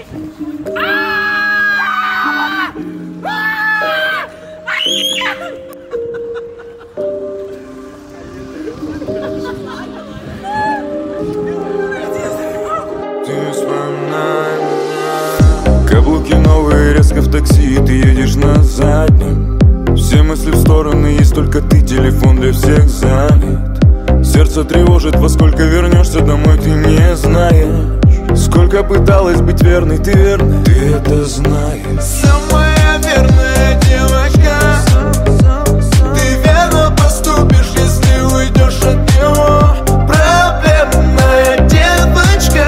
Каблуки новые, резко в такси, и ты едешь на заднем. Все мысли в стороны, есть только ты, телефон для всех занят. Сердце тревожит, во сколько вернешься домой, ты не знаешь. Сколько пыталась быть верной, ты верна, ты это знаешь. Самая верная девочка, ты верно поступишь, если уйдешь от него. Проблемная девочка,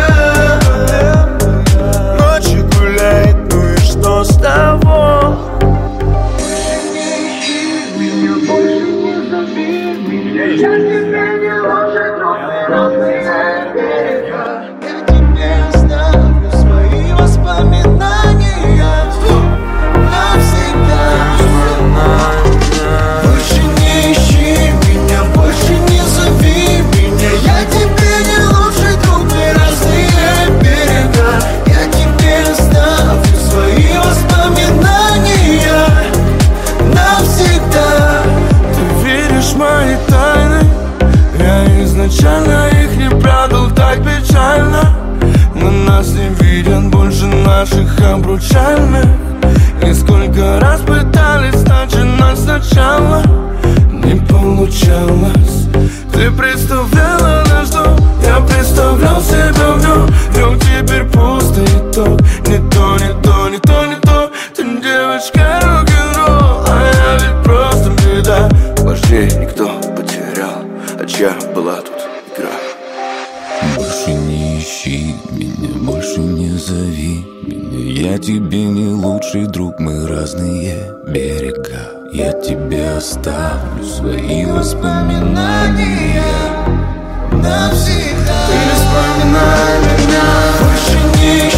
ночью гуляет, ну и что с того? Больше не ищи меня, больше не зови меня. Я тебя не ложу, трудные разные берега. Я тебе оставлю свои воспоминания навсегда. Больше не ищи меня, больше не зови меня. Я тебе не лучший друг, мы разные берега. Я тебе оставлю свои воспоминания навсегда. Ты веришь в мои тайны? Я изначально их не прятал так печально. Но нас не видят больше наших обручальных. И сколько раз пытались начинать сначала, не получалось. Ты представляла наш дом, я представлял себя в нем. Вдруг теперь пусто и то, не то, не то, не то, не то. Ты девочка рок-н-ролл, а я ведь просто беда. Вождей никто потерял, а чья была тут игра? Больше не ищи меня, больше не зови меня. Я тебе не лучший друг, мы разные берега. Я тебе оставлю свои воспоминания навсегда. Ты вспоминай меня. Больше не